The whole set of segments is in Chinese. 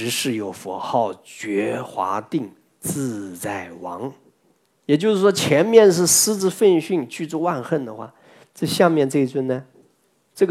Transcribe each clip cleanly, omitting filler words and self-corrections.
时时有佛号，觉华定自在王。也就是说，前面是狮子奋训，具足万恨的话，这下面这一尊呢，这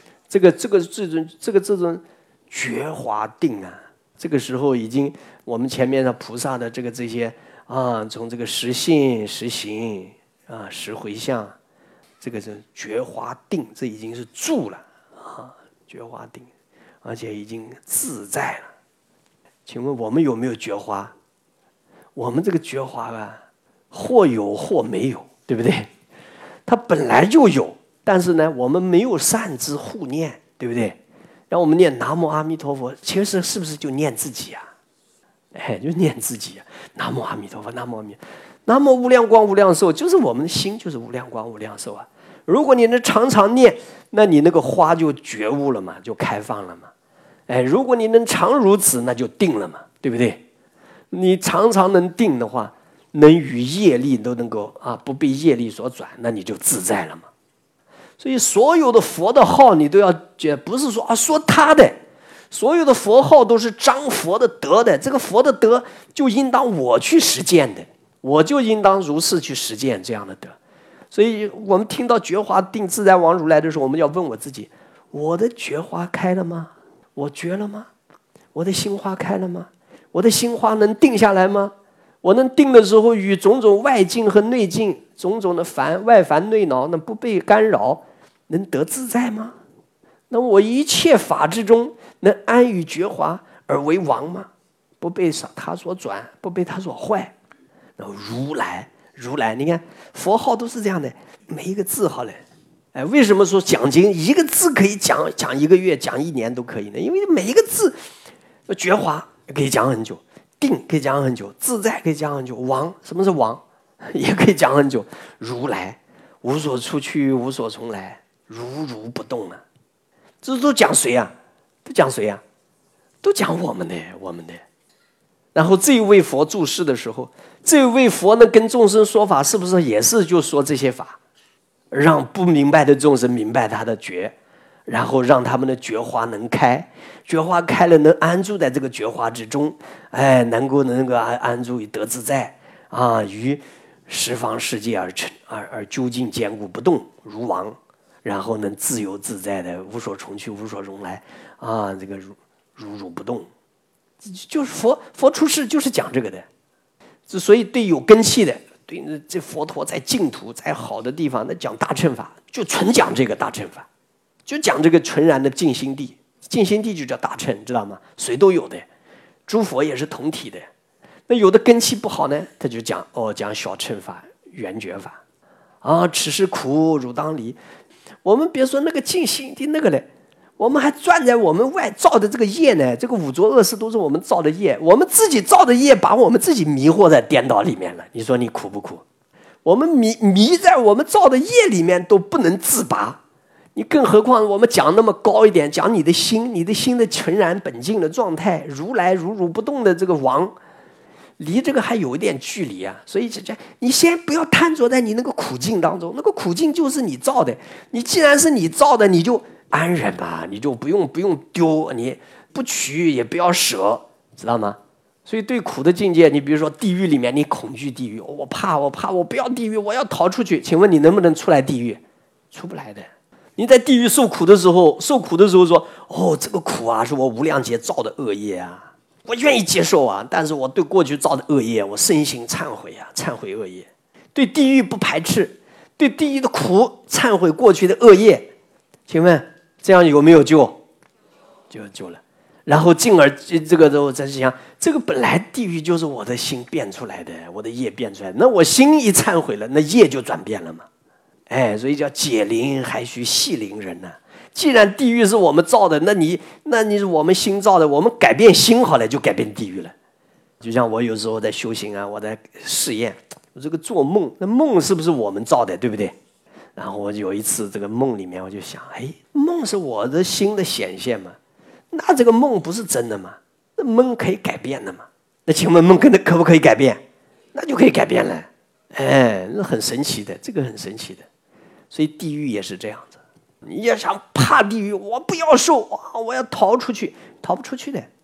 尊觉华定啊，这个时候已经我们前面的菩萨的这些啊，从这个实信、实行啊、实回向，这个是觉华定，这已经是住了啊，觉华定，而且已经自在了。请问我们有没有觉华？我们这个觉华啊，或有或没有，对不对？它本来就有，但是呢，我们没有善知护念，对不对？让我们念南无阿弥陀佛，其实是不是就念自己啊？哎，就念自己啊！南无阿弥陀佛，南无阿弥，南无无量光无量寿，就是我们的心就是无量光无量寿啊。如果你能常常念，那你那个花就觉悟了嘛，就开放了嘛。哎，如果你能常如此，那就定了嘛，对不对？你常常能定的话，能与业力都能够啊不被业力所转，那你就自在了嘛。所以所有的佛的号，你都要觉，不是说啊说他的，所有的佛号都是彰佛的德的。这个佛的德就应当我去实践的，我就应当如是去实践这样的德。所以我们听到觉华定自在王如来的时候，我们要问我自己：我的觉华开了吗？我觉了吗？我的心花开了吗？我的心花能定下来吗？我能定的时候，与种种外境和内境、种种的外烦内恼，那不被干扰，能得自在吗？那我一切法之中，能安于觉华而为王吗？不被他所转，不被他所坏。然后如来，你看佛号都是这样的，每一个字号嘞。哎，为什么说讲经一个字可以讲一个月、讲1年都可以呢？因为每一个字，觉华可以讲很久。定可以讲很久，自在可以讲很久，王什么是王，也可以讲很久。如来无所出去，无所从来，如如不动啊。这都讲谁啊？都讲谁啊？都讲我们的。然后这一位佛住世的时候，这一位佛呢跟众生说法，是不是也是就说这些法，让不明白的众生明白他的觉，然后让他们的觉华能开，觉华开了能安住在这个觉华之中，哎，能够安住于得自在啊，于十方世界而究竟坚固不动如王，然后能自由自在的无所从去无所从来啊，这个如不动，就是佛出世就是讲这个的。所以对有根器的，对这佛陀在净土在好的地方，那讲大乘法就纯讲这个大乘法。就讲这个纯然的净心地，净心地就叫大乘，知道吗？谁都有的，诸佛也是同体的。那有的根器不好呢，他就讲小乘法、圆觉法啊，此是苦，汝当离。我们别说那个净心地那个嘞，我们还转在我们外造的这个业呢，这个五浊恶世都是我们造的业，我们自己造的业把我们自己迷惑在颠倒里面了。你说你苦不苦？我们迷在我们造的业里面都不能自拔。你更何况我们讲那么高一点，讲你的心的纯然本净的状态，如来如不动的这个王，离这个还有一点距离啊。所以你先不要贪着在你那个苦境当中，那个苦境就是你造的，你既然是你造的，你就安忍吧，你就不用丢，你不取也不要舍，知道吗？所以对苦的境界，你比如说地狱里面，你恐惧地狱，我怕，我不要地狱，我要逃出去。请问你能不能出来地狱？出不来的。你在地狱受苦的时候说，这个苦啊，是我无量劫造的恶业啊，我愿意接受啊，但是我对过去造的恶业，我深心忏悔啊，忏悔恶业。对地狱不排斥，对地狱的苦忏悔过去的恶业，请问这样有没有救？就有救了。然后进而这个我在想，这个本来地狱就是我的心变出来的，我的业变出来的，那我心一忏悔了，那业就转变了嘛。哎，所以叫解铃还须系铃人呢。既然地狱是我们造的，那你是我们心造的，我们改变心好了，就改变地狱了。就像我有时候在修行啊，我在试验，我这个做梦，那梦是不是我们造的，对不对？然后我有一次这个梦里面，我就想，梦是我的心的显现嘛，那这个梦不是真的吗？那梦可以改变的嘛？那请问梦可不可以改变？那就可以改变了。哎，那很神奇的，这个很神奇的。所以地狱也是这样子，你要想怕地狱，我不要受，我要逃出去，逃不出去的。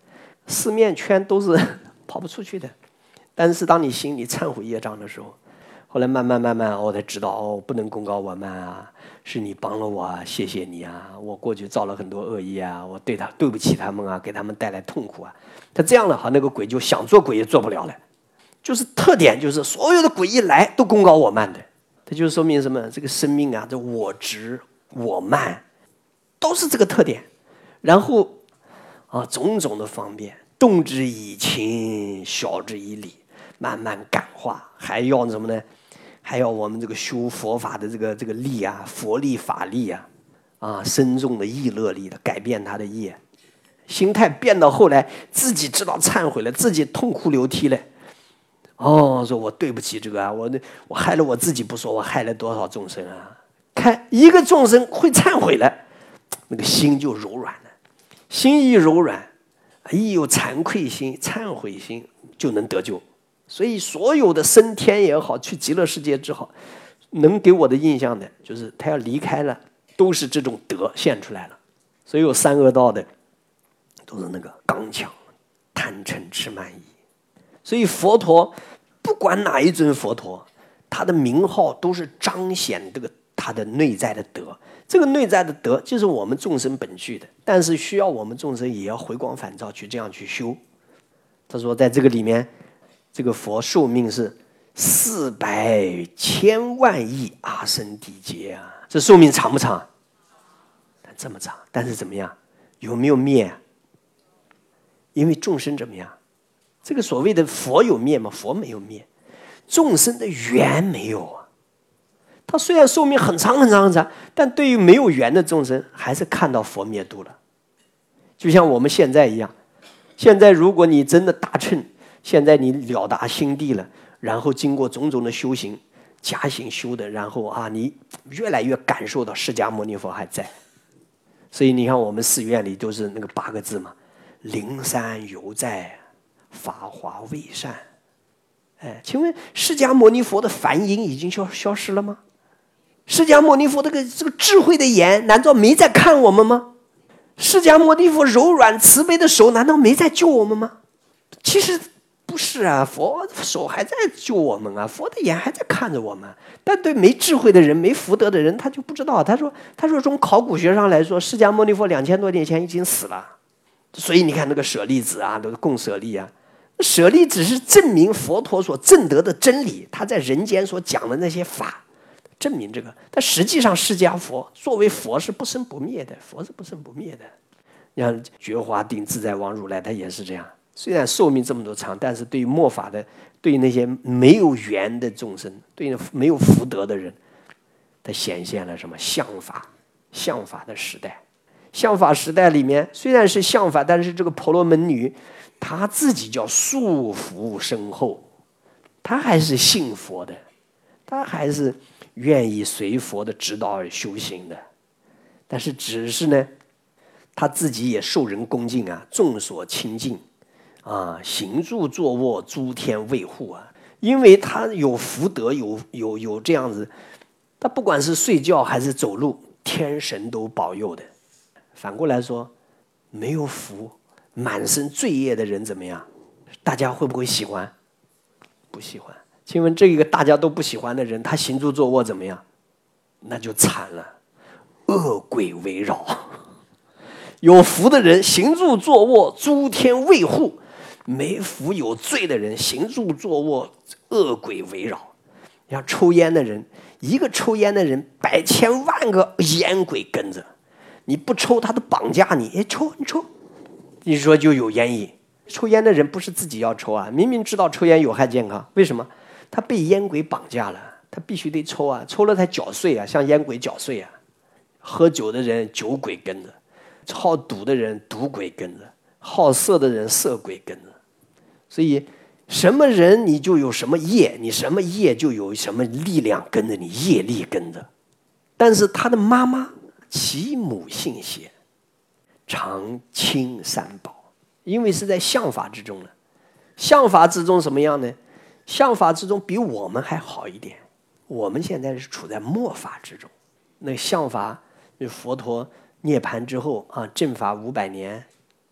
四面圈都是跑不出去的。但是当你心里忏悔业障的时候，后来慢慢我才知道，不能功高我慢啊，是你帮了我啊，谢谢你啊，我过去造了很多恶业啊，我对不起他们啊，给他们带来痛苦啊。他这样了，那个鬼就想做鬼也做不了了。就是特点就是所有的鬼一来都功高我慢的，这就说明什么？这个生命啊，这我执我慢都是这个特点。然后种种的方便，动之以情，晓之以理，慢慢感化，还要什么呢？还要我们这个修佛法的这个力啊，佛力法力啊，深重的意乐力的改变他的业，心态变到后来自己知道忏悔了，自己痛哭流涕了。说我对不起这个啊，我害了我自己不说，我害了多少众生啊！看一个众生会忏悔了，那个心就柔软了，心一柔软，一有惭愧心、忏悔心，就能得救。所以所有的升天也好，去极乐世界之好，能给我的印象的就是他要离开了，都是这种德现出来了。所以有三恶道的都是那个刚强、贪嗔痴慢疑。所以佛陀不管哪一尊佛陀，他的名号都是彰显这个他的内在的德。这个内在的德就是我们众生本具的，但是需要我们众生也要回光返照去这样去修。他说在这个里面，这个佛寿命是400千万亿阿僧祇劫啊，这寿命长不长？这么长，但是怎么样？有没有灭？因为众生怎么样？这个所谓的佛有灭吗？佛没有灭，众生的缘没有啊。他虽然寿命很长很长很长，但对于没有缘的众生，还是看到佛灭度了。就像我们现在一样，现在如果你真的大乘，现在你了达心地了，然后经过种种的修行，加行修的，然后你越来越感受到释迦牟尼佛还在。所以你看我们寺院里都是那个8个字嘛，灵山犹在，法华未散。请问释迦牟尼佛的梵音已经消失了吗？释迦牟尼佛这个智慧的眼难道没在看我们吗？释迦牟尼佛柔软慈悲的手难道没在救我们吗？其实不是啊，佛手还在救我们啊，佛的眼还在看着我们。但对没智慧的人、没福德的人，他就不知道。他说从考古学上来说，释迦牟尼佛2000多年前已经死了。所以你看那个舍利子啊，那个供舍利啊，舍利只是证明佛陀所证得的真理，他在人间所讲的那些法，证明这个。但实际上释迦佛作为佛是不生不灭的，佛是不生不灭的。你看觉华定自在王如来，他也是这样。虽然寿命这么多长，但是对于末法的，对于那些没有缘的众生，对于没有福德的人，他显现了什么相法的时代。相法时代里面虽然是相法，但是这个婆罗门女她自己叫束缚深厚，她还是信佛的，她还是愿意随佛的指导而修行的。但是只是呢，她自己也受人恭敬啊，众所亲近行住坐卧诸天卫护啊，因为她有福德，有这样子，她不管是睡觉还是走路，天神都保佑的。反过来说，没有福、满身罪业的人怎么样？大家会不会喜欢？不喜欢。请问这个大家都不喜欢的人，他行住坐卧怎么样？那就惨了，恶鬼围绕。有福的人行住坐卧，诸天卫护；没福有罪的人行住坐卧，恶鬼围绕。你像抽烟的人，一个抽烟的人，100千万个烟鬼跟着。你不抽，他都绑架你。抽你抽，你说就有烟瘾。抽烟的人不是自己要抽啊，明明知道抽烟有害健康，为什么？他被烟鬼绑架了，他必须得抽啊，抽了才缴税啊，像烟鬼缴税啊。喝酒的人酒鬼跟着，好赌的人赌鬼跟着，好色的人色鬼跟着。所以什么人你就有什么业，你什么业就有什么力量跟着你，业力跟着。但是他的妈妈其母姓邪，常亲三宝，因为是在相法之中了。相法之中什么样呢？相法之中比我们还好一点。我们现在是处在末法之中。那相法，佛陀涅槃之后正法500年，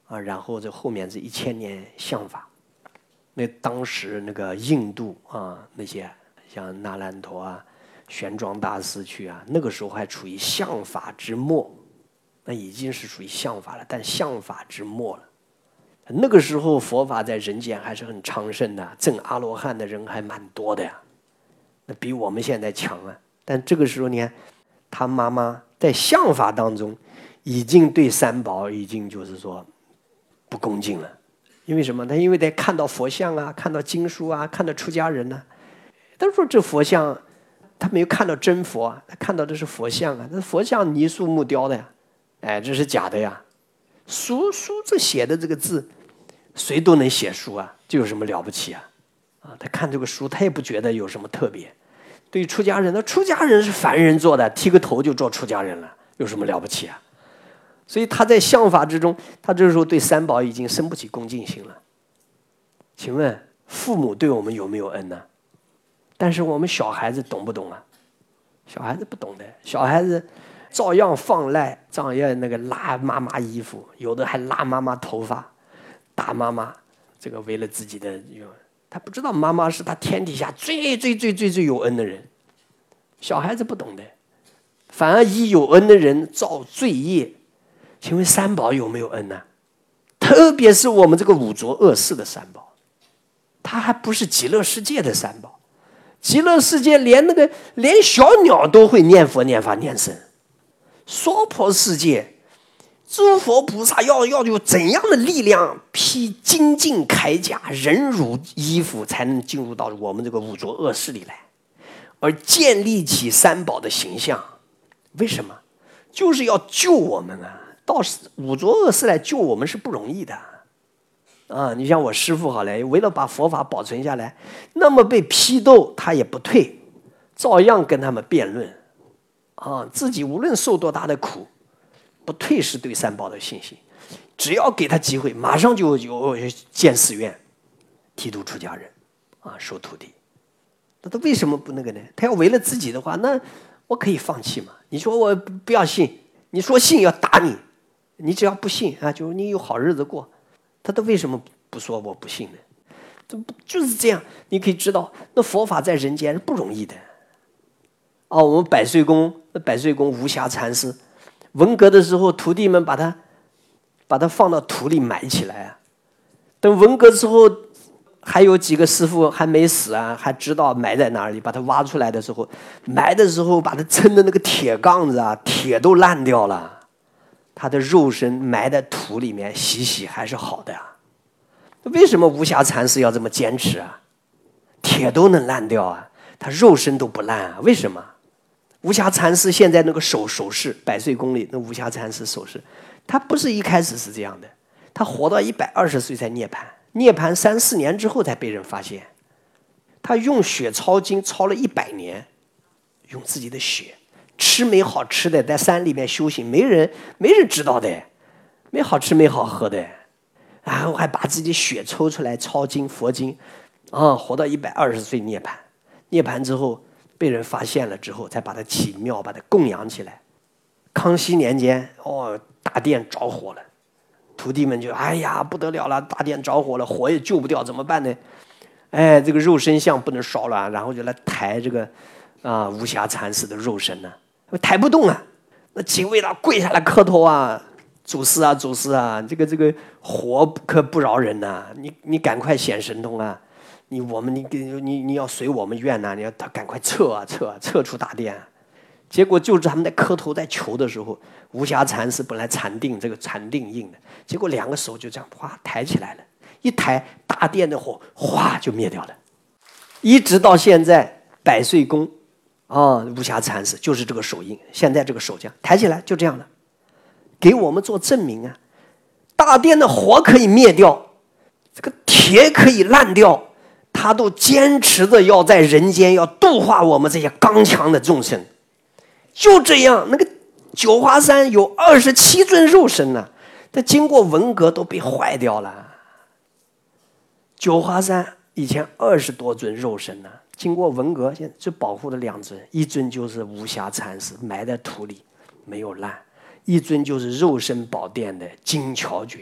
啊，然后这后面这1000年相法。那当时那个印度啊，那些像那兰陀啊、玄奘大师去啊，那个时候还处于相法之末，那已经是属于相法了，但相法之末了。那个时候佛法在人间还是很昌盛的，证阿罗汉的人还蛮多的呀，那比我们现在强啊。但这个时候你看，他妈妈在相法当中已经对三宝已经就是说不恭敬了。因为什么？他因为得看到佛像啊，看到经书啊，看到出家人呢、他说这佛像，他没有看到真佛啊，他看到的是佛像啊。那佛像泥塑木雕的呀，哎，这是假的呀。书这写的这个字，谁都能写书啊，这有什么了不起啊？啊，他看这个书，他也不觉得有什么特别。对于出家人，那出家人是凡人做的，剃个头就做出家人了，有什么了不起啊？所以他在相法之中，他这个时候对三宝已经生不起恭敬心了。请问父母对我们有没有恩呢？但是我们小孩子懂不懂啊？小孩子不懂的，小孩子照样放赖，照样那个拉妈妈衣服，有的还拉妈妈头发，打妈妈。这个为了自己的，他不知道妈妈是他天底下最有恩的人。小孩子不懂的，反而以有恩的人造罪业。请问三宝有没有恩呢？特别是我们这个五浊恶世的三宝，它还不是极乐世界的三宝。极乐世界连小鸟都会念佛念法念僧，娑婆世界诸佛菩萨要有怎样的力量披精进铠甲忍辱衣服，才能进入到我们这个五浊恶世里来，而建立起三宝的形象？为什么？就是要救我们啊！到五浊恶世来救我们是不容易的啊！你像我师父好了，为了把佛法保存下来，那么被批斗他也不退，照样跟他们辩论啊！自己无论受多大的苦，不退是对三宝的信心。只要给他机会，马上就建寺院，剃度出家人啊，收徒弟。那他为什么不那个呢？他要为了自己的话，那我可以放弃嘛？你说我不要信，你说信要打你。你只要不信啊，就你有好日子过，他都为什么不说我不信呢？这不就是这样？你可以知道，那佛法在人间是不容易的。啊，我们百岁宫无暇禅师，文革的时候，徒弟们把他放到土里埋起来啊。等文革之后，还有几个师傅还没死啊，还知道埋在哪里，把他挖出来的时候，埋的时候把他撑的那个铁杠子啊，铁都烂掉了。他的肉身埋在土里面，洗还是好的啊。为什么无暇禅师要这么坚持啊？铁都能烂掉啊，他肉身都不烂啊？为什么？无暇禅师现在那个手势，百岁宫里那无暇禅师手势，他不是一开始是这样的，他活到120岁才涅槃，涅槃3、4年之后才被人发现。他用血抄经抄了100年，用自己的血。吃没好吃的，在山里面修行，没人知道的，没好吃没好喝的，然后还把自己血抽出来抄经佛经，啊，活到120岁涅槃。涅槃之后被人发现了之后，才把他起庙，把他供养起来。康熙年间，大殿着火了，徒弟们就哎呀不得了了，大殿着火了，火也救不掉，怎么办呢？哎，这个肉身像不能烧了，然后就来抬这个无暇禅师的肉身呢。抬不动啊，那几位他跪下来磕头啊，祖师啊，这个火可不饶人呐、你赶快显神通啊，你要随我们愿呐、你要他赶快撤出大殿、啊。结果就是他们在磕头在求的时候，无暇禅师本来禅定印的，结果2个手就这样哗抬起来了，一抬大殿的火哗就灭掉了，一直到现在百岁宫。无暇禅师就是这个手印，现在这个手这样抬起来就这样了，给我们做证明啊！大殿的火可以灭掉，这个铁可以烂掉，他都坚持着要在人间要度化我们这些刚强的众生。就这样，那个九华山有27尊肉身呢、他经过文革都被坏掉了。九华山以前20多尊肉身呢、经过文革，现在只保护了2尊，一尊就是无暇禅师埋在土里没有烂，一尊就是肉身宝殿的金乔觉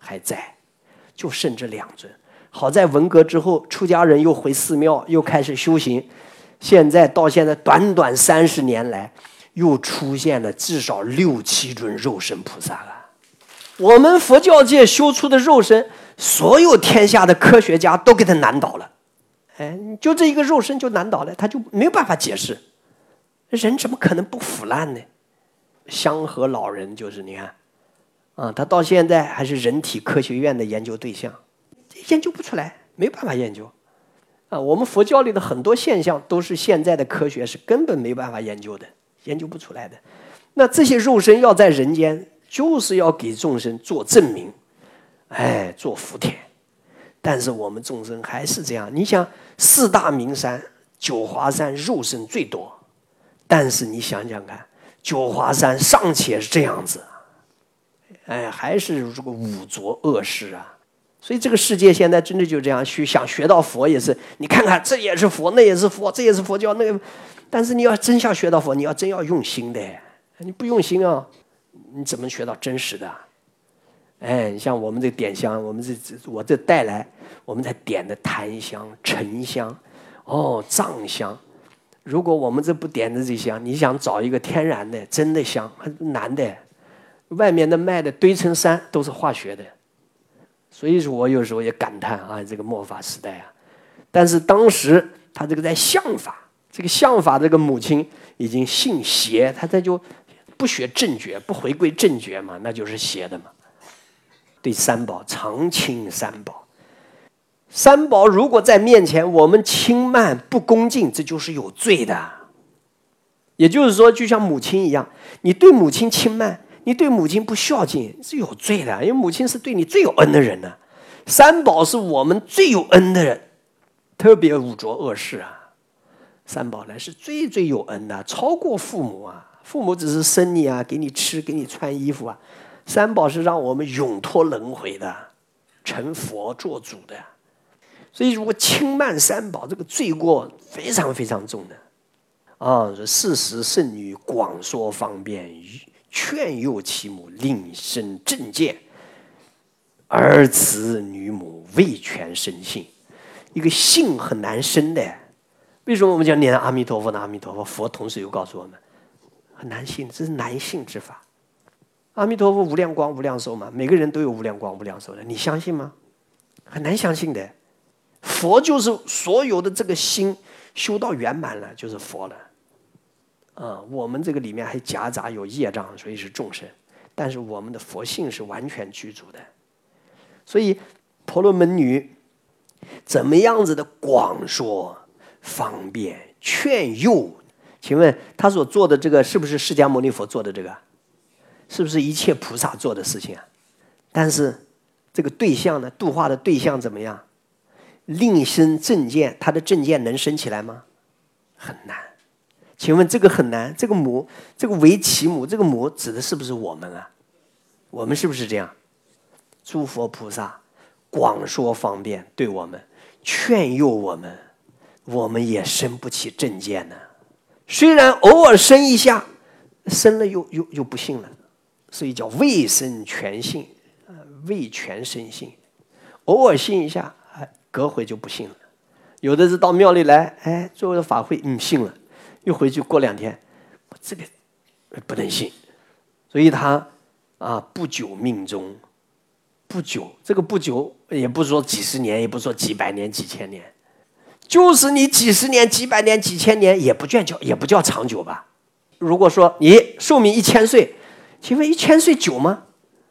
还在，就剩这2尊。好在文革之后，出家人又回寺庙，又开始修行。到现在短短30年来，又出现了至少6、7尊肉身菩萨了。我们佛教界修出的肉身，所有天下的科学家都给他难倒了。就这一个肉身就难倒了，他就没有办法解释。人怎么可能不腐烂呢？香河老人就是你看，他到现在还是人体科学院的研究对象，研究不出来，没有办法研究。我们佛教里的很多现象都是现在的科学是根本没办法研究的，研究不出来的。那这些肉身要在人间，就是要给众生做证明，做福田。但是我们众生还是这样，你想4大名山，九华山肉身最多，但是你想想看，九华山尚且是这样子，还是这个五浊恶世啊。所以这个世界现在真的就这样，想学到佛也是，你看看这也是佛，那也是佛，这也是佛教，那个。但是你要真想学到佛，你要真要用心的，你不用心啊，你怎么学到真实的？像我们这点香，我这带来，我们才点的檀香、沉香，藏香。如果我们这不点的这香，你想找一个天然的、真的香，很难的。外面的卖的堆成山都是化学的。所以说我有时候也感叹这个末法时代啊。但是当时他这个在相法，这个相法这个母亲已经信邪，他这就不学正觉，不回归正觉嘛，那就是邪的嘛。对三宝常轻三宝，三宝如果在面前我们轻慢不恭敬，这就是有罪的。也就是说，就像母亲一样，你对母亲轻慢，你对母亲不孝敬，是有罪的，因为母亲是对你最有恩的人呢。三宝是我们最有恩的人，特别五浊恶世啊。三宝呢是最最有恩的，超过父母啊。父母只是生你啊，给你吃，给你穿衣服啊。三宝是让我们永脱轮回的，成佛做主的。所以如果轻慢三宝，这个罪过非常非常重的。说事实圣女广说方便，劝诱其母令生正见，儿慈女母未全生性。一个性很难生的，为什么我们讲念阿弥陀佛呢？阿弥陀佛，佛同时又告诉我们很难信，这是难信之法。阿弥陀佛无量光无量寿嘛，每个人都有无量光无量寿的，你相信吗？很难相信的。佛就是所有的这个心修到圆满了，就是佛了。我们这个里面还夹杂有业障，所以是众生，但是我们的佛性是完全具足的。所以婆罗门女怎么样子的广说方便劝诱？请问他所做的这个是不是释迦牟尼佛做的这个？是不是一切菩萨做的事情啊？但是这个对象呢，度化的对象怎么样？令生正见，他的正见能升起来吗？很难。请问这个很难，这个母，这个为其母，这个母指的是不是我们啊？我们是不是这样？诸佛菩萨广说方便对我们，劝诱我们，我们也生不起正见呢。虽然偶尔生一下，生了又不信了。所以叫未生全信，未全生信，偶尔信一下，隔回就不信了。有的是到庙里来，做了法会，信了，又回去过2天，这个不能信。所以他不久命终，不久，这个不久也不是说几十年，也不是说几百年、几千年，就是你几十年、几百年、几千年，也不叫长久吧。如果说你寿命1000岁。请问1000岁久吗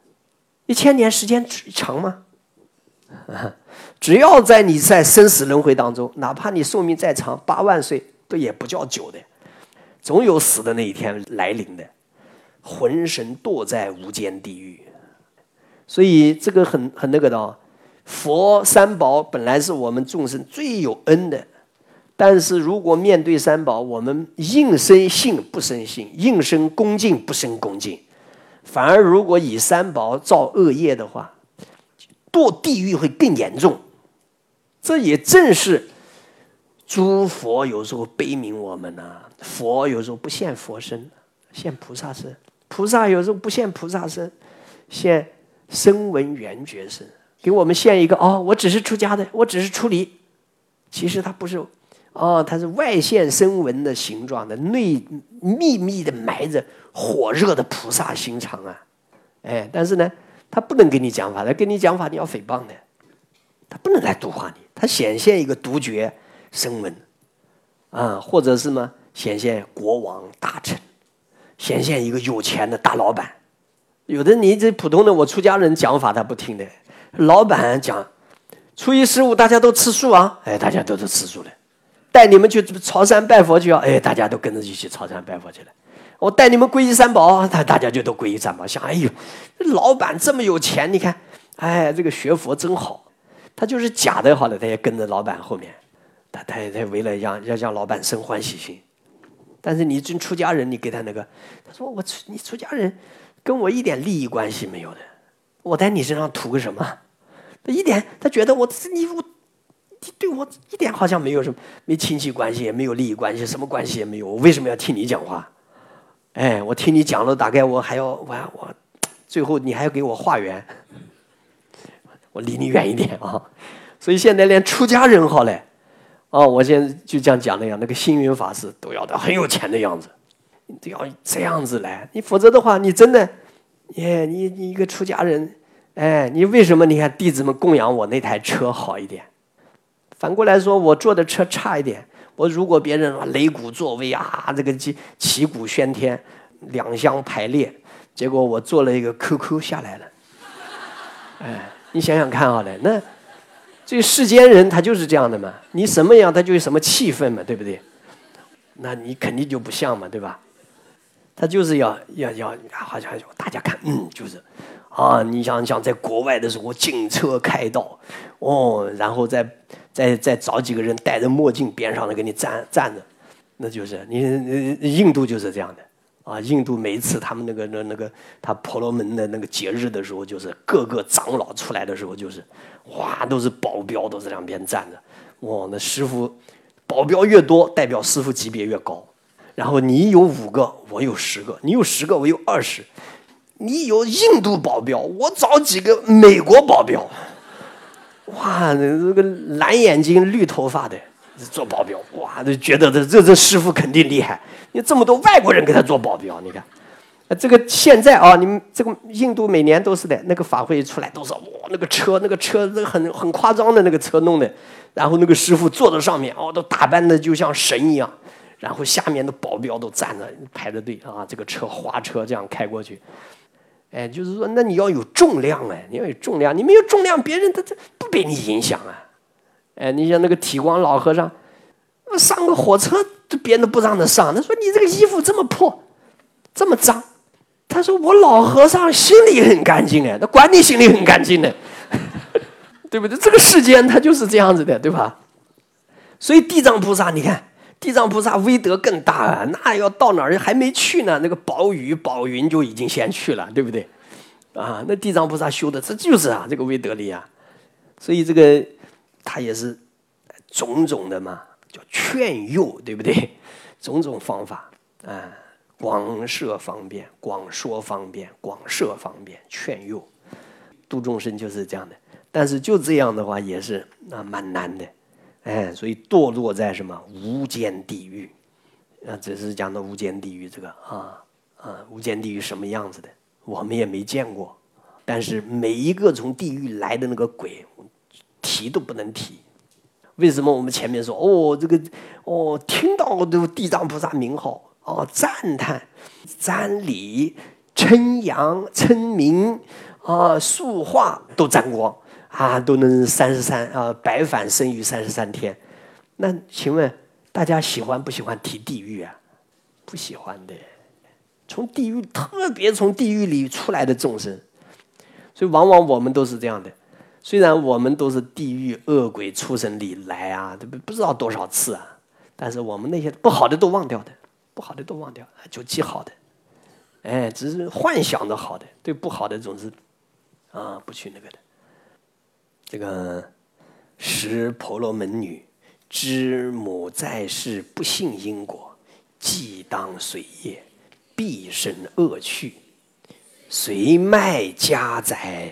？1000年时间长吗？只要你在生死轮回当中，哪怕你寿命再长8万岁，都也不叫久的，总有死的那一天来临的，浑身堕在无间地狱。所以这个很那个的。佛三宝本来是我们众生最有恩的，但是如果面对三宝，我们应生信不生信，应生恭敬不生恭敬。反而如果以三宝造恶业的话，堕地狱会更严重。这也正是诸佛有时候悲悯我们佛有时候不现佛身，现菩萨身；菩萨有时候不现菩萨身，现声闻缘觉身，给我们现一个我只是出家的，我只是出离，其实它不是它是外现声闻的形状的，内秘密的埋着火热的菩萨心肠啊！但是呢，他不能跟你讲法，他跟你讲法你要诽谤的，他不能来度化你，他显现一个独觉声闻或者是呢显现国王大臣，显现一个有钱的大老板。有的你这普通的我出家人讲法他不听的，老板讲初一十五大家都吃素啊，大家都是吃素的。带你们去朝山拜佛去大家都跟着一起朝山拜佛去了。我带你们皈依三宝，大家就都皈依三宝。想，老板这么有钱，你看，这个学佛真好。他就是假的好了，他也跟着老板后面，他为了让老板生欢喜心。但是你真出家人，你给他那个，他说你出家人跟我一点利益关系没有的，我在你身上图个什么？他觉得你对我一点好像没有什么，没亲戚关系，也没有利益关系，什么关系也没有。我为什么要听你讲话？我听你讲了，大概我还要我最后你还要给我化缘，我离你远一点啊！所以现在连出家人好嘞，我现在就这样讲那样，那个星云法师都要的很有钱的样子，你都要这样子来，你否则的话，你真的，你一个出家人，你为什么你看弟子们供养我那台车好一点？反过来说，我坐的车差一点，我如果别人擂鼓作威这个旗鼓喧天，两相排列，结果我坐了一个 QQ 下来了，你想想看好了，那这个世间人他就是这样的嘛，你什么样他就有什么气氛嘛，对不对？那你肯定就不像嘛，对吧？他就是要好像大家看，就是你想在国外的时候警车开道，然后再找几个人戴着墨镜边上的给你站着，那就是你印度就是这样的印度每一次他们那个他婆罗门的那个节日的时候，就是各个长老出来的时候，就是都是保镖都在两边站着，那师傅保镖越多，代表师傅级别越高。然后你有5个，我有10个；你有10个，我有20。你有印度保镖，我找几个美国保镖。那个蓝眼睛绿头发的做保镖，就觉得这师傅肯定厉害。你这么多外国人给他做保镖，你看，这个现在你们这个印度每年都是的，那个法会出来都是那个车那个很夸张的那个车弄的，然后那个师傅坐在上面都打扮的就像神一样，然后下面的保镖都站着排着队这个车花车这样开过去。就是说，那你要有重量你要有重量，你没有重量，别人他不被你影响你像那个体光老和尚，上个火车，别人都不让他上。他说：“你这个衣服这么破，这么脏。”他说：“我老和尚心里很干净那管你心里很干净呢，对不对？这个世间他就是这样子的，对吧？所以地藏菩萨，你看。地藏菩萨威德更大那要到哪儿还没去呢，那个宝雨宝云就已经先去了，对不对？那地藏菩萨修的这就是这个威德力所以这个他也是种种的嘛，叫劝诱，对不对？种种方法广设方便，广说方便，广设方便，劝诱度众生就是这样的。但是就这样的话也是蛮难的。所以堕落在什么无间地狱这是讲的无间地狱这个无间地狱什么样子的我们也没见过，但是每一个从地狱来的那个鬼提都不能提。为什么我们前面说这个听到的地藏菩萨名号赞叹瞻礼称扬称名塑化都沾光都能33白返生于33天。那请问大家喜欢不喜欢提地狱不喜欢的。从地狱特别从地狱里出来的众生，所以往往我们都是这样的。虽然我们都是地狱恶鬼畜生里来不知道多少次但是我们那些不好的都忘掉的，不好的都忘掉，就记好的。只是幻想的好的，对不好的总是不去那个的。这个十婆罗门女知母在世不信因果，既当随业，必生恶趣，随卖家宅，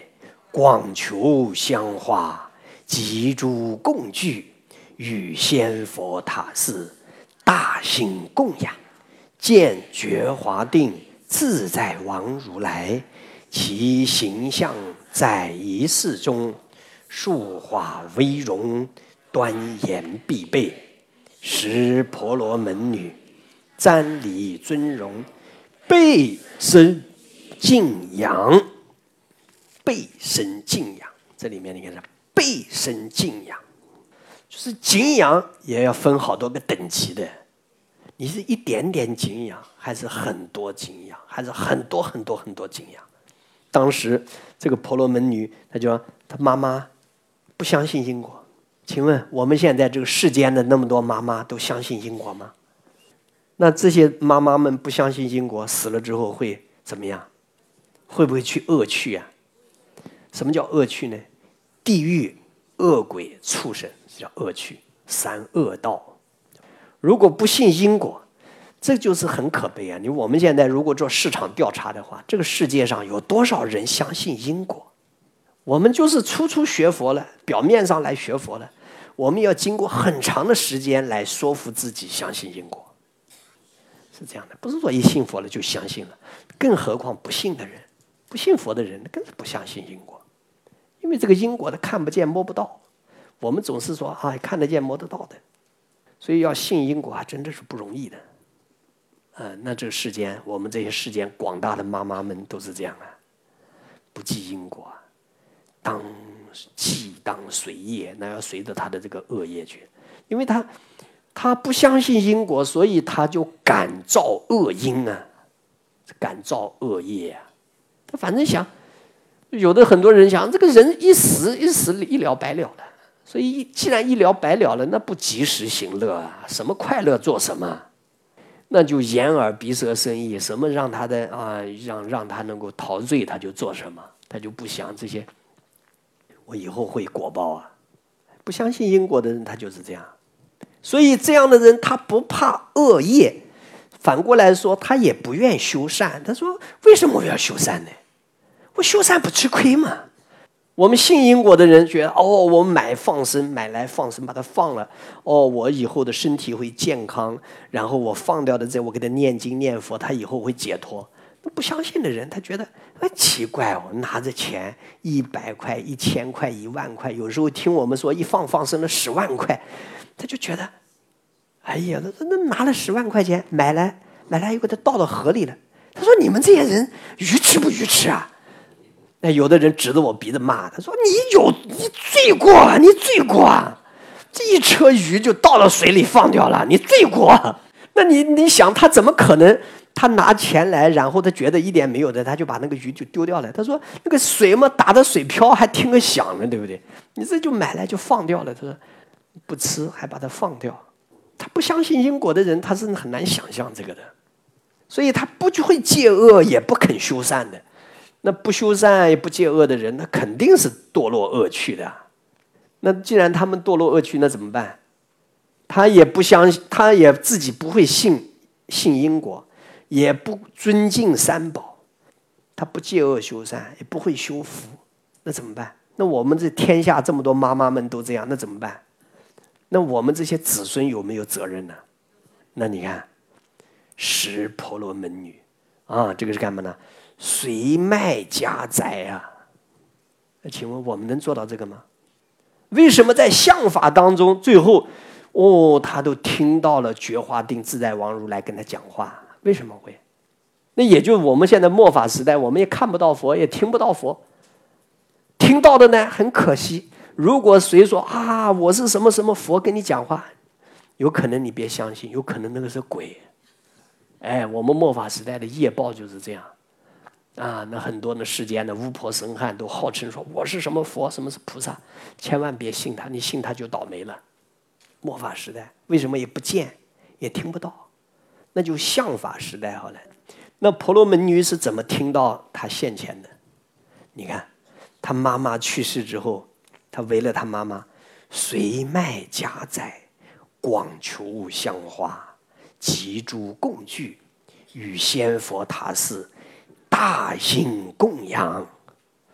广求香花，集诸供具，与仙佛塔寺，大兴供养。见觉华定自在王如来，其形象在一室中，树华威容，端严必备。十婆罗门女，瞻礼尊容，备身敬仰。备身敬仰，这里面你看，备身敬仰，就是敬仰也要分好多个等级的。你是一点点敬仰，还是很多敬仰，还是很多很多很多敬仰？当时这个婆罗门女，她妈妈不相信因果。请问我们现在这个世间的那么多妈妈都相信因果吗？那这些妈妈们不相信因果，死了之后会怎么样？会不会去恶趣啊？什么叫恶趣呢？地狱、恶鬼、畜生，这叫恶趣，三恶道。如果不信因果，这就是很可悲啊！我们现在如果做市场调查的话，这个世界上有多少人相信因果？我们就是初学佛了，表面上来学佛了，我们要经过很长的时间来说服自己相信因果，是这样的，不是说一信佛了就相信了，更何况不信的人，不信佛的人更是不相信因果。因为这个因果它看不见摸不到，我们总是说啊看得见摸得到的，所以要信因果还真的是不容易的。那这个世间，我们这些世间广大的妈妈们都是这样啊，不计因果，当既当随业，那要随着他的这个恶业去，因为他不相信因果，所以他就感造恶因啊，感造恶业啊。他反正想。有的很多人想，这个人一死一了百了的，所以既然一了百了了，那不及时行乐啊，什么快乐做什么，那就眼耳鼻舌身意，什么让他的让他能够陶醉，他就做什么，他就不想这些，我以后会果报啊。不相信因果的人，他就是这样，所以这样的人他不怕恶业，反过来说他也不愿修善。他说：为什么我要修善呢？我修善不吃亏嘛？我们信因果的人觉得，我们买来放生，把它放了，我以后的身体会健康，然后我放掉的这，我给他念经念佛，他以后会解脱。那不相信的人，他觉得奇怪哦，拿着钱100块、1000块、10000块，有时候听我们说一放生了10万块，他就觉得，哎呀，那拿了10万块钱买来又给他倒到河里了。他说：你们这些人愚痴不愚痴啊？那有的人指着我鼻子骂，他说：你罪过，你罪过，这一车鱼就倒到水里放掉了，你罪过。那你想，他怎么可能？他拿钱来，然后他觉得一点没有的，他就把那个鱼就丢掉了。他说：那个水嘛，打的水漂还听个响呢，对不对？你这就买来就放掉了。他说不吃还把它放掉，他不相信因果的人，他是很难想象这个的，所以他不就会戒恶，也不肯修善的。那不修善也不戒恶的人，那肯定是堕落恶趣的。那既然他们堕落恶趣，那怎么办？他也不相信，他也自己不会信因果，也不尊敬三宝，他不戒恶修善，也不会修福，那怎么办？那我们这天下这么多妈妈们都这样，那怎么办？那我们这些子孙有没有责任呢？那你看，十婆罗门女啊，这个是干嘛呢？随卖家宅啊！那请问我们能做到这个吗？为什么在相法当中最后他都听到了觉华定自在王如来跟他讲话？为什么会？那也就我们现在末法时代，我们也看不到佛，也听不到佛。听到的呢，很可惜。如果谁说我是什么什么佛跟你讲话，有可能你别相信，有可能那个是鬼。我们末法时代的业报就是这样。那很多的世间的巫婆神汉都号称说我是什么佛，什么是菩萨，千万别信他，你信他就倒霉了。末法时代为什么也不见也听不到？那就相法时代好了。那婆罗门女是怎么听到他现前的？你看，他妈妈去世之后，他为了他妈妈，随卖家宅，广求香花，集诸供具，与仙佛塔寺大兴供养。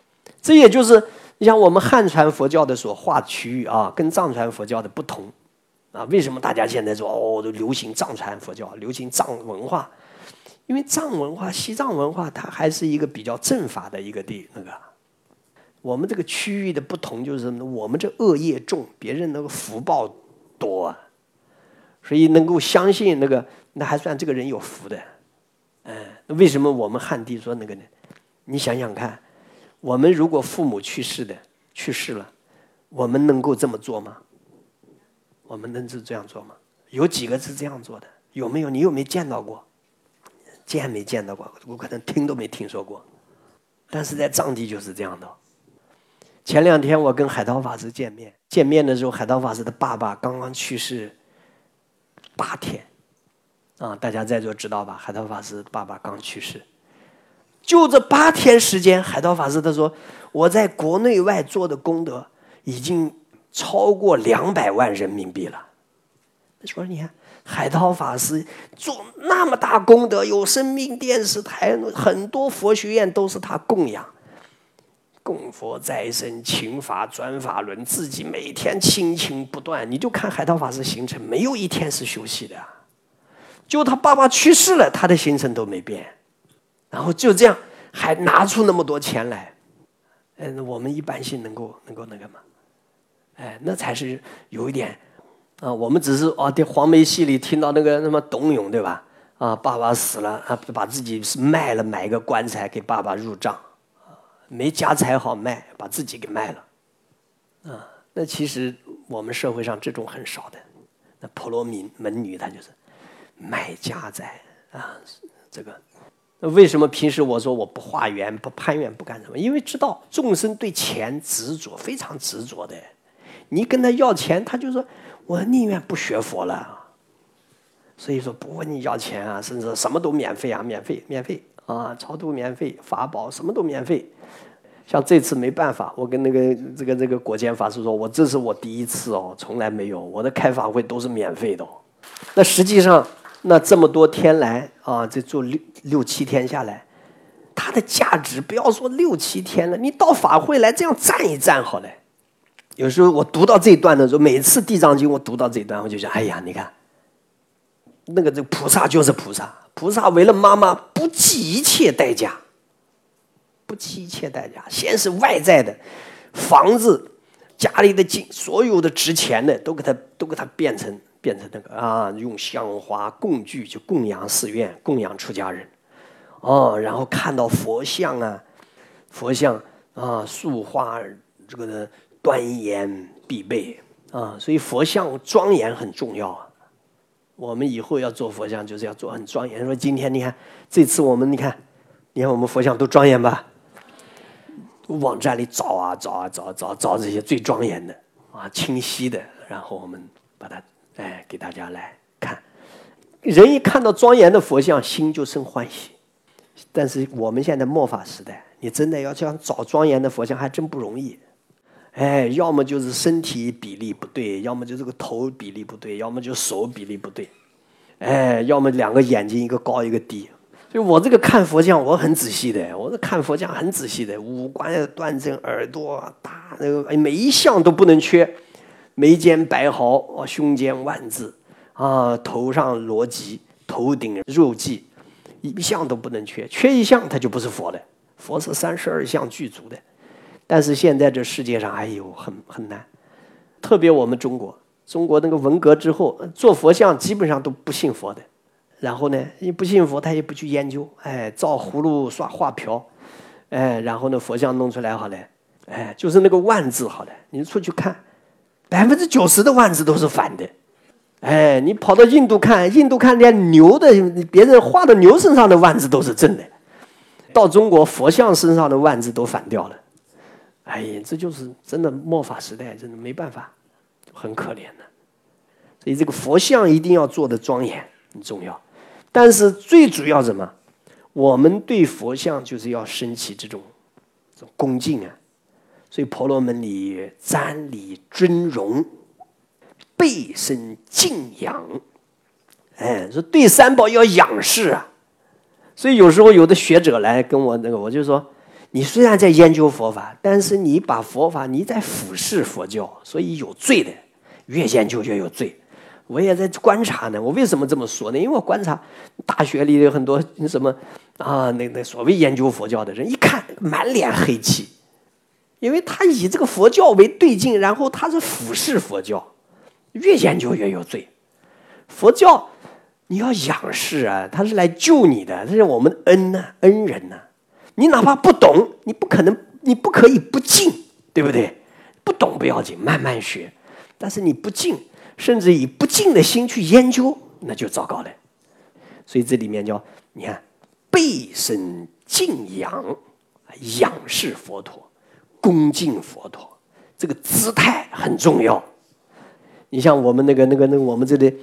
这也就是你像我们汉传佛教的所画区域啊，跟藏传佛教的不同啊。为什么大家现在说都流行藏传佛教，流行藏文化？因为藏文化、西藏文化，它还是一个比较正法的一个那个。我们这个区域的不同就是什么呢？我们这恶业重，别人那个福报多啊，所以能够相信那个，那还算这个人有福的。那为什么我们汉地说那个呢？你想想看，我们如果父母去世了，我们能够这么做吗？我们能是这样做吗？有几个是这样做的？有没有？你有没有见到过？见没见到过？我可能听都没听说过。但是在藏地就是这样的。前2天我跟海涛法师见面的时候，海涛法师的爸爸刚刚去世8天。大家在座知道吧？海涛法师爸爸刚去世，就这8天时间，海涛法师他说，我在国内外做的功德已经超过200万人民币了。说你看，海涛法师做那么大功德，有生命电视台，很多佛学院都是他供养，供佛再生、请法、转法轮，自己每天亲情不断。你就看海涛法师行程，没有一天是休息的。就他爸爸去世了，他的行程都没变，然后就这样还拿出那么多钱来，我们一般性能够那个吗？那才是有一点啊。我们只是在黄梅戏里听到那个什么董永对吧？爸爸死了把自己卖了，买个棺材给爸爸入葬，没家财好卖，把自己给卖了。那其实我们社会上这种很少的，那婆罗门女她就是卖家财这个。为什么平时我说我不化缘、不攀缘、不干什么？因为知道众生对钱执着，非常执着的。你跟他要钱，他就说我宁愿不学佛了。所以说不问你要钱啊，甚至什么都免费啊，免费超度免费，法宝什么都免费。像这次没办法，我跟这个果坚法师说，我这是我第一次从来没有，我的开法会都是免费的。那实际上。那这么多天来这做6、7天下来，它的价值不要说6、7天了，你到法会来这样站一站好了。有时候我读到这一段的时候，每次地藏经我读到这一段，我就想，哎呀，你看，这个菩萨就是菩萨，菩萨为了妈妈不计一切代价，先是外在的房子、家里的所有的值钱的都给他变成那个用香花供具就供养寺院，供养出家人，然后看到佛像塑画这个的端严必备所以佛像庄严很重要啊。我们以后要做佛像，就是要做很庄严。说今天你看这次我们你看我们佛像都庄严吧？网站里找这些最庄严的清晰的，然后我们把它。给大家来看，人一看到庄严的佛像，心就生欢喜。但是我们现在末法时代，你真的要想找庄严的佛像，还真不容易。要么就是身体比例不对，要么就这个头比例不对，要么就手比例不对，要么2个眼睛一个高一个低。所以我这个看佛像，我很仔细的，五官端正，耳朵大，每一项都不能缺。眉间白毫胸间万字头上罗辑，头顶肉髻，一项都不能缺，缺一项它就不是佛的。佛是32相具足的，但是现在这世界上很难，特别我们中国那个文革之后，做佛像基本上都不信佛的，然后呢，你不信佛，他也不去研究，照葫芦刷画瓢，然后呢，佛像弄出来好了，就是那个万字好了，你出去看。90%的万字都是反的，你跑到印度看连牛的别人画的牛身上的万字都是正的，到中国佛像身上的万字都反掉了，这就是真的末法时代，真的没办法，很可怜的。所以这个佛像一定要做的庄严很重要，但是最主要什么？我们对佛像就是要升起这种恭敬啊。所以婆罗门里曰：瞻礼尊荣，备身敬仰。说对三宝要仰视啊。所以有时候有的学者来跟我我就说， 你虽然在研究佛法，但是你把佛法你在俯视佛教，所以有罪的，越研究越有罪。我也在观察呢。我为什么这么说呢？因为我观察大学里有很多什么啊，那所谓研究佛教的人，一看满脸黑气，因为他以这个佛教为对境，然后他是俯视佛教，越研究越有罪。佛教你要仰视啊，他是来救你的，这是我们的恩人呐。你哪怕不懂，你不可以不敬，对不对？不懂不要紧，慢慢学。但是你不敬，甚至以不敬的心去研究，那就糟糕了。所以这里面叫你看，背身敬仰，仰视佛陀，恭敬佛陀，这个姿态很重要。你像我们我们这里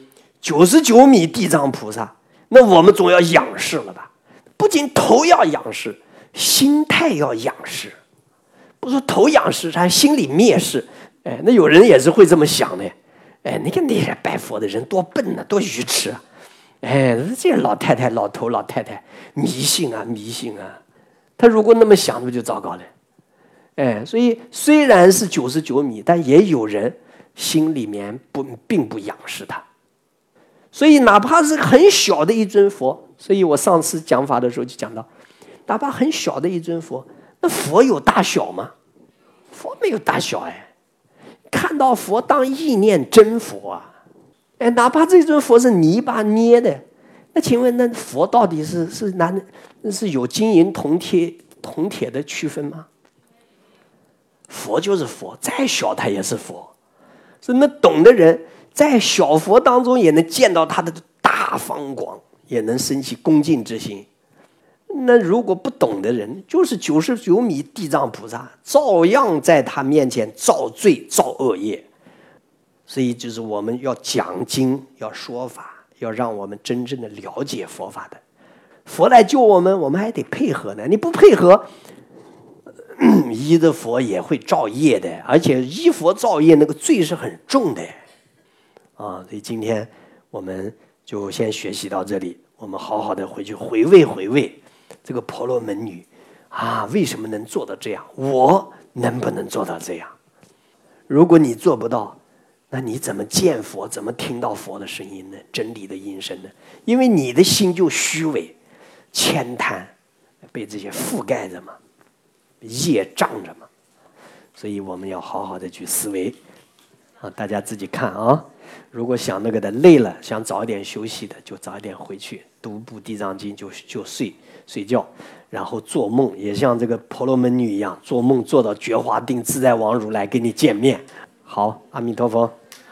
99米地藏菩萨，那我们总要仰视了吧？不仅头要仰视，心态要仰视。不说头仰视，他心里蔑视。哎，那有人也是会这么想的。哎，你看那些拜佛的人多笨啊，多愚痴啊！哎，这些老太太、老头、老太太迷信啊，迷信啊！他如果那么想，那就糟糕了。哎，所以虽然是99米，但也有人心里面并不仰视他。所以哪怕是很小的一尊佛，所以我上次讲法的时候就讲到，哪怕很小的一尊佛，那佛有大小吗？佛没有大小哎。看到佛当意念真佛啊！哎，哪怕这尊佛是泥巴捏的，那请问那佛到底是有金银铜铁的区分吗？佛就是佛，再小它也是佛。所以那懂的人在小佛当中也能见到他的大方广，也能升起恭敬之心。那如果不懂的人，就是99米地藏菩萨，照样在他面前造罪造恶业。所以就是我们要讲经，要说法，要让我们真正的了解佛法的。佛来救我们，我们还得配合呢。你不配合，依的佛也会造业的，而且依佛造业那个罪是很重的。所以今天我们就先学习到这里，我们好好的回去回味这个婆罗门女啊，为什么能做到这样？我能不能做到这样？如果你做不到，那你怎么见佛，怎么听到佛的声音呢？真理的音声呢？因为你的心就虚伪、悭贪，被这些覆盖着嘛，业障着嘛。所以我们要好好的去思维啊，大家自己看啊。如果想那个的累了，想早一点休息的，就早一点回去读部地藏经就睡觉，然后做梦也像这个婆罗门女一样，做梦做到觉华定自在王如来跟你见面。好，阿弥陀佛。